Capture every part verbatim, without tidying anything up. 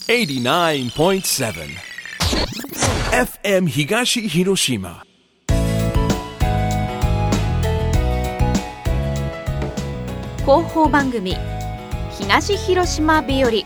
エイティナインポイントセブン エフエム 東広島。 広報番組東広島日和。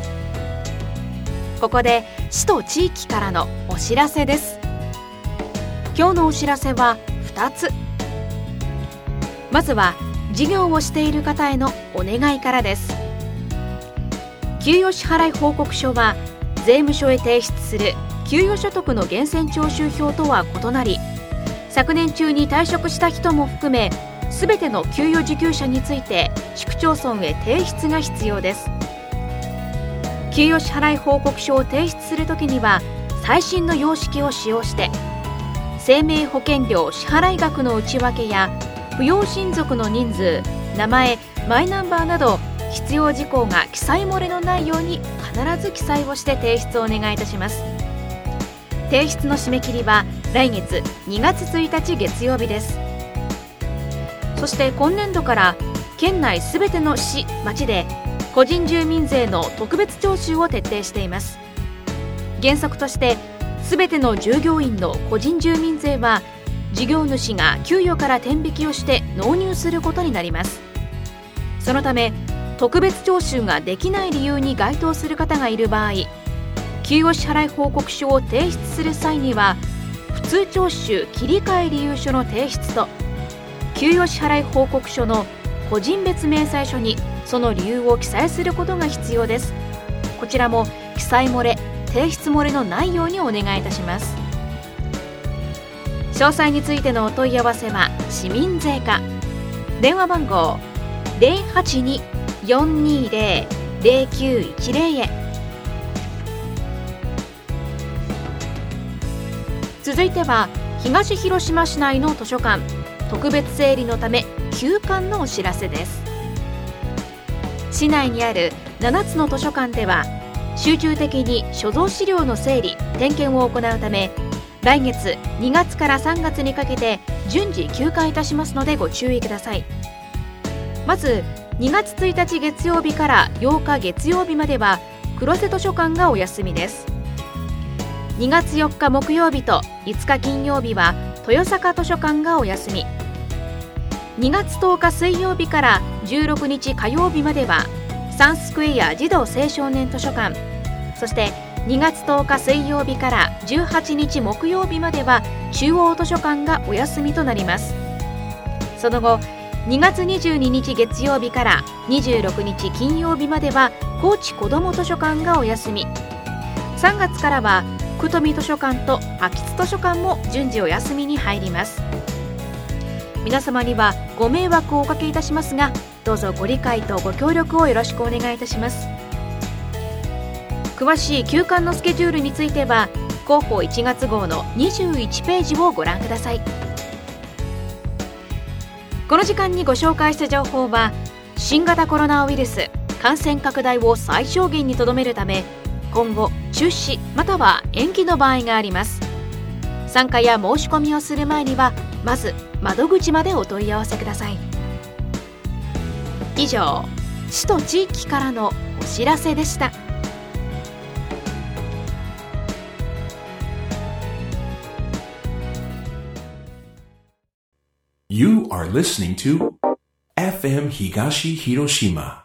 ここで市と地域からのお知らせです。今日のお知らせはふたつ。まずは事業をしている方へのお願いからです。給与支払い報告書は税務署へ提出する給与所得の源泉徴収票とは異なり、昨年中に退職した人も含めすべての給与受給者について市区町村へ提出が必要です。給与支払い報告書を提出するときには最新の様式を使用して、生命保険料支払い額の内訳や扶養親族の人数、名前、マイナンバーなど必要事項が記載漏れのないように必ず記載をして提出をお願いいたします。提出の締め切りは来月にがつついたち月曜日です。そして今年度から県内すべての市・町で個人住民税の特別徴収を徹底しています。原則としてすべての従業員の個人住民税は事業主が給与から天引きをして納入することになります。そのため特別徴収ができない理由に該当する方がいる場合、給与支払い報告書を提出する際には普通徴収切り替え理由書の提出と給与支払い報告書の個人別明細書にその理由を記載することが必要です。こちらも記載漏れ、提出漏れのないようにお願いいたします。詳細についてのお問い合わせは市民税課、電話番号 ゼロはちに よんにーゼロ ゼロきゅういちゼロ へ。続いては東広島市内の図書館特別整理のため休館のお知らせです。市内にあるななつの図書館では集中的に所蔵資料の整理・点検を行うため、来月にがつからさんがつにかけて順次休館いたしますのでご注意ください。まずにがつついたち月曜日からようか月曜日までは黒瀬図書館がお休みです。にがつよっか木曜日といつか金曜日は豊坂図書館がお休み。にがつとおか水曜日からじゅうろくにち火曜日まではサンスクエア児童青少年図書館、そしてにがつとおか水曜日からじゅうはちにち木曜日までは中央図書館がお休みとなります。その後にがつにじゅうににち月曜日からにじゅうろくにち金曜日までは高知子ども図書館がお休み。さんがつからは久富図書館と秋津図書館も順次お休みに入ります。皆様にはご迷惑をおかけいたしますが、どうぞご理解とご協力をよろしくお願いいたします。詳しい休館のスケジュールについては広報いちがつ号のにじゅういちページをご覧ください。この時間にご紹介した情報は新型コロナウイルス感染拡大を最小限にとどめるため今後中止または延期の場合があります。参加や申し込みをする前にはまず窓口までお問い合わせください。以上、市と地域からのお知らせでした。 You are listening to エフエム 東広島